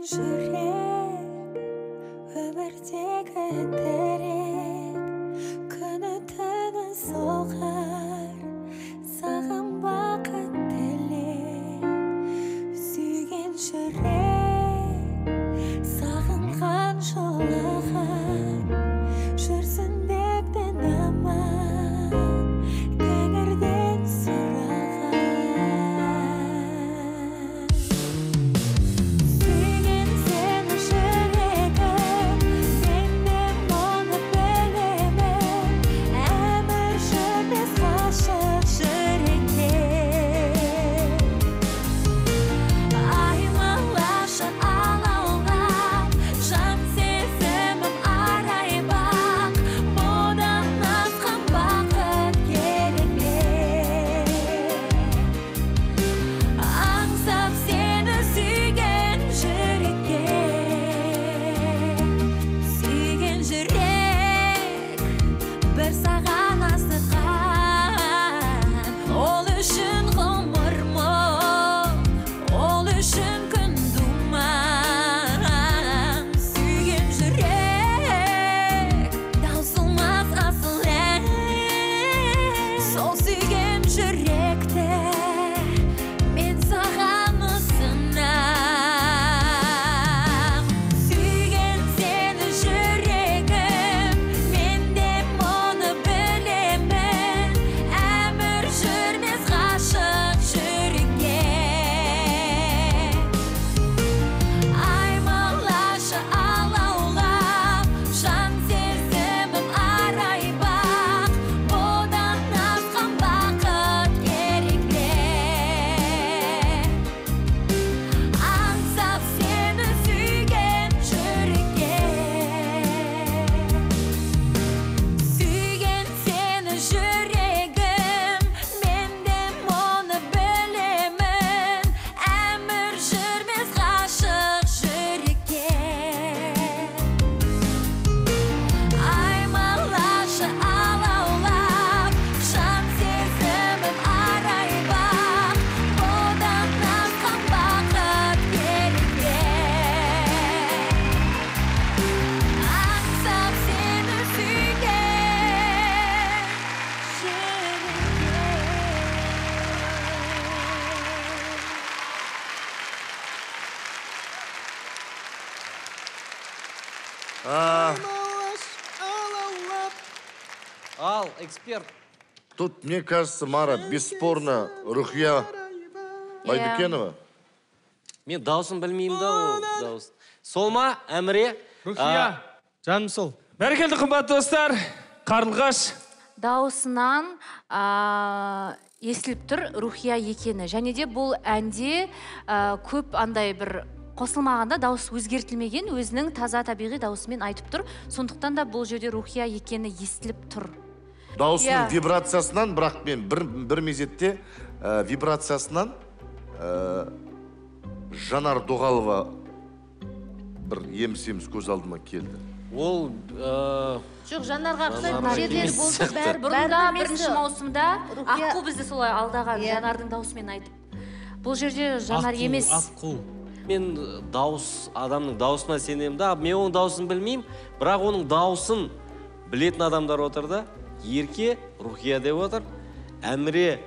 жүрек өмірдегі тірек күні түні соғар саған бақыт тілеп сүйген жүрек сағынған жолаған жүрсін бектен аман тәңірден сұраған сүйген сені жүрегім мен де мұны білемін әмір жүрмес ғашық жүректе аймалашы алаулап жан сезімім арай бақ бұдан асқан бақыт керек пе аңсап сені сүйген жүрекке сүйген жүрек бір саған асыққан ол үшін ғұмыр мұң ол үшін күн думан сүйген жүрек таусылмас асыл ән сол сүйген жүректі мен саған ұсынам сүйген сені жүрегім мен де мұны білемін әмір жүрмес ғашық жүрекке аймалашы алаулап жан сезімім арай бақ бұдан асқан бақыт керек пе аңсап сені сүйген жүрекке сүйген сені жүрегім мен де мұны білемін әмір жүрмес ғашық жүрекке аймалашы алаулап жан сезімім арай бақ бұдан асқан бақыт керек пе аңсап сені сүйген Ал, эксперт. Тут, мне кажется, Мара, бесспорно, Рухия Байдукенова. Мен дауысын білмеймін да ол дауыс. Сол ма, Әміре? Рухия, жаным сол. Бәрекелді қымбатты достар, Қарлығаш. Дауысынан естіліп тұр Рухия екені. Және де бұл әнде көп андай бір қосылмағанда дауыс өзгертілмеген, өзінің таза табиғи дауысымен айтып тұр. Сондықтан да бұл жерде Рухия екені естіліп тұр. Даусының вибрациясынан, бірақ мен бір мезетте вибрациясынан Жанар Доғалова бір еміс көз алдыма келді. Ол... Жоқ, Жанарға ұқсайтын жерлері болды, бәрі Бұрында бірінші маусымда Аққу бізді солай алдаған Жанардың дауысымен айтып. Бұл жерде Жанар емес. Аққу. Мен адамның дауысына сенемін да, мен оның дауысын білмеймін, бірақ оның дауысын білетін адамдар отырды. Ерке, Рухия деп отыр. Әміре,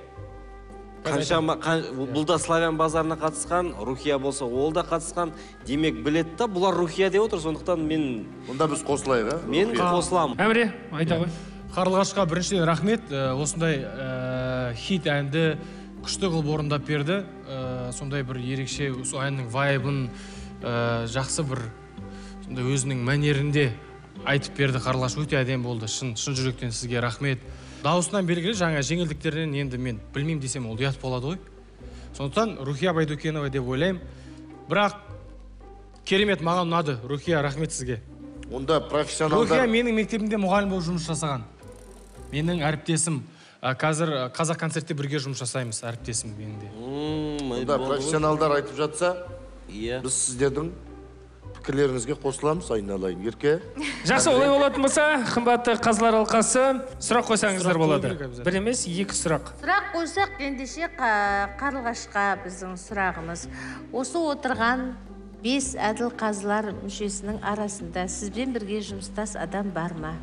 бұл да славян базарына қатысқан, Рухия болса ол да қатысқан. Демек білетті да, бұлар Рухия деп отыр, сондықтан мен... Онда біз қосылайық, Мен қосыламын. Әміре, айта ғой. Қарлығашқа біріншіден рахмет, осындай хит әнді күшті қылып орындап берді. Сондай бір ерекше әннің вайбын жақсы бір өзінің мәнерінде айтып берді. Қарлығаш өте әдем болды. Шын жүректен сізге рахмет. Дауысынан белгілі жаңа жеңілдіктерінен енді мен білмеймін десем ол ұят болады ғой. Сондықтан Рухия Байдукенова деп ойлаймын. Бірақ керемет, маған ұнады. Рухия, рахмет сізге. Онда профессионалдар... Рухия менің мектебімде мұғалім болып жұмыс жасаған. Менің әріптесім. Қазір қазақ концертте бірге жұмыс жасаймыз, әріптесім менің де. Онда профессионалдар айтып жатса, біз сіздердің пікірлеріңізге қосыламыз, айналайын. Ерке? Жақсы, олай болатын болса, қымбатты қазылар алқасы, сұрақ қойсаңыздар болады. Бір емес, екі сұрақ. Сұрақ қойсақ, ендеше Қарлығашқа біздің сұрағымыз. Осы отырған 5 әділ қазылар мүшесінің арасында сізбен бірге жұмыстас адам бар ма?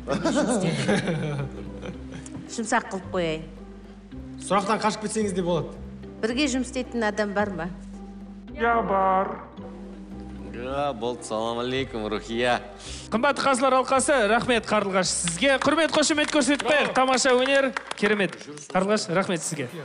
Жұмсақ қылып қояйын. Сұрақтан қашып кетсеңіз де болады. Бірге жұмыс істейтін адам бар ма? Болды, салам алейкум, Рухия. Қымбатты қазылар алқасы, рахмет Қарлығаш сізге. Құрмет, қошемет көрсетіп қояйық. Тамаша өнер, керемет. Қарлығаш, рахмет сізге.